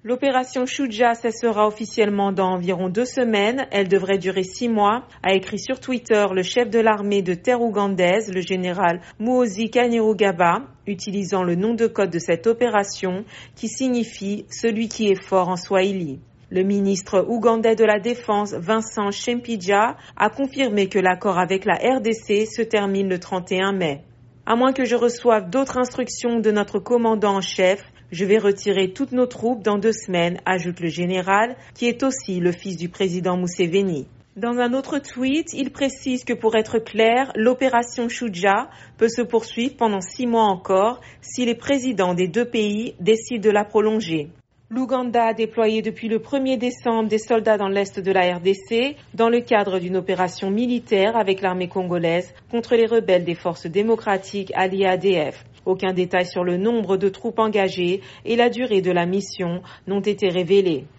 L'opération Shuja cessera officiellement dans environ 2 semaines. Elle devrait durer 6 mois, a écrit sur Twitter le chef de l'armée de terre ougandaise, le général Muhoozi Kainerugaba, utilisant le nom de code de cette opération qui signifie « celui qui est fort » en swahili. Le ministre ougandais de la Défense, Vincent Shempija, a confirmé que l'accord avec la RDC se termine le 31 mai. À moins que je reçoive d'autres instructions de notre commandant en chef, je vais retirer toutes nos troupes dans 2 semaines, ajoute le général, qui est aussi le fils du président Museveni. Dans un autre tweet, il précise que pour être clair, l'opération Shuja peut se poursuivre pendant 6 mois encore si les présidents des 2 pays décident de la prolonger. L'Ouganda a déployé depuis le 1er décembre des soldats dans l'est de la RDC dans le cadre d'une opération militaire avec l'armée congolaise contre les rebelles des forces démocratiques alliées ADF. Aucun détail sur le nombre de troupes engagées et la durée de la mission n'ont été révélés.